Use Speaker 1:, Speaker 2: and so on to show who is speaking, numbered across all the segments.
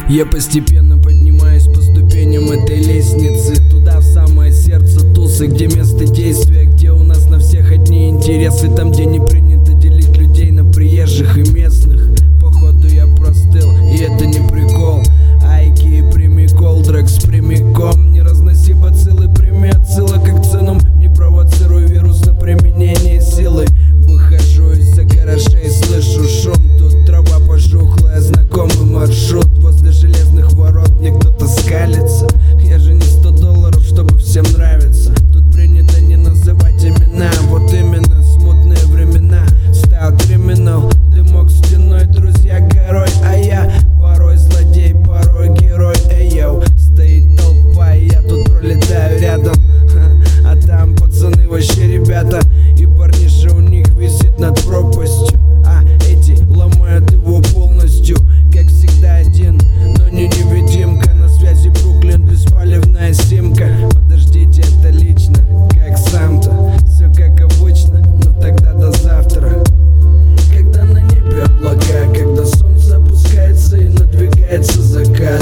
Speaker 1: Я постепенно поднимаюсь по ступеням этой лестницы, туда, в самое сердце тусы, где место действия, где у нас на всех одни интересы, там, где не принято делить людей на приезжих и местных. Походу я простыл, и это не прикол. Айки, прими колдрекс прямиком, не разноси бациллы, прими отсылок к ценам, не провоцируй вирус на применение силы. Выхожу из-за гаражей, слышу шум, тут трава пожухлая, знакомый маршрут. Возле железных ворот мне кто-то скалится. Я же не $100, чтобы всем нравиться. Тут принято не называть имена, вот именно смутные времена. Стал криминал, дымок стеной, друзья горой, а я порой злодей, порой герой. Эй, йоу, стоит толпа, и я тут пролетаю рядом. А там пацаны вообще ребята, и парниша у них висит над пропастью, а эти ломают его полностью. Как всегда один, но не невидимка. На связи Бруклин, беспалевная симка. Подождите, это лично, как сам-то. Все как обычно, но тогда до завтра. Когда на небе облака, когда солнце опускается и надвигается закат.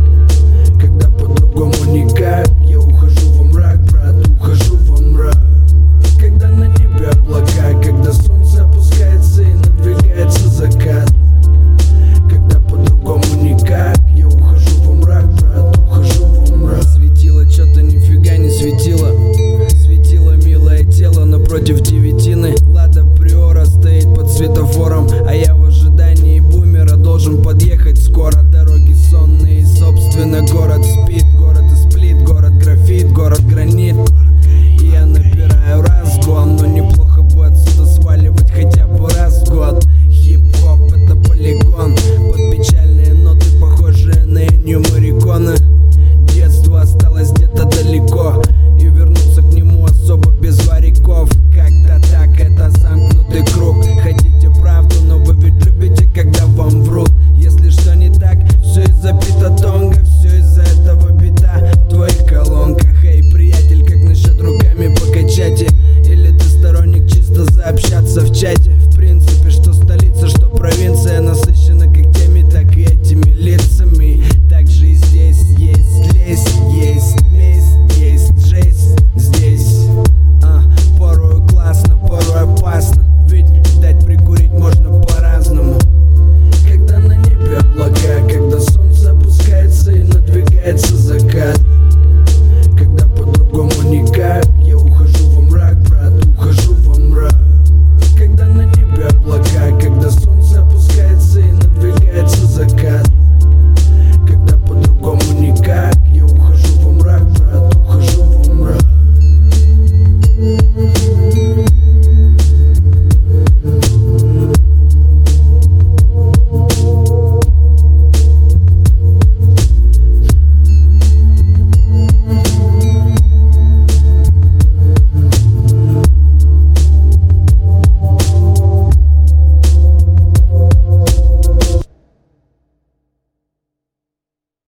Speaker 1: Когда по-другому никак, я ухожу во мрак, брат, ухожу во мрак. Когда на небе облака, когда солнце опускается и надвигается закат. Когда по-другому никак, я ухожу во мрак, брат, ухожу во мрак. Светило, чё-то нифига не светило. Светило милое тело напротив девятины. Лада Приора стоит под светофором, а я в ожидании бумера должен подъехать скоро. Дороги сонные, и собственно город спит. Город и сплит, город графит, город гранит. И я набираю разгон, но неплохо бы отсюда сваливать хотя бы раз в год. Хип-хоп — это полигон, под печальные ноты, похожие на Эннио Морриконе. Детство осталось где-то далеко, и вернуться к нему особо без вариков. Как-то так, это замкнутый круг. Хотите правду, но вы ведь любите, когда вам врут. Если что не так, все из-за Пита-Тонга, все из-за этого беда в твоих колонках. Эй, приятель, как насчет руками покачать? Или ты сторонник чисто заобщаться в чате?